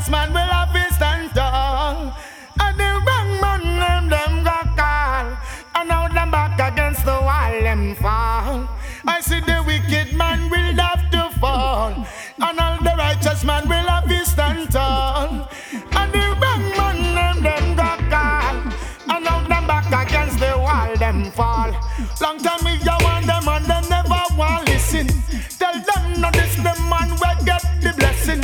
righteous man will have his stand tall. And the wrong man them got call. And now them back against the wall them fall. I see the wicked man will have to fall. And all the righteous man will have his stand tall. And the wrong man them got call. And now them back against the wall them fall. Long time we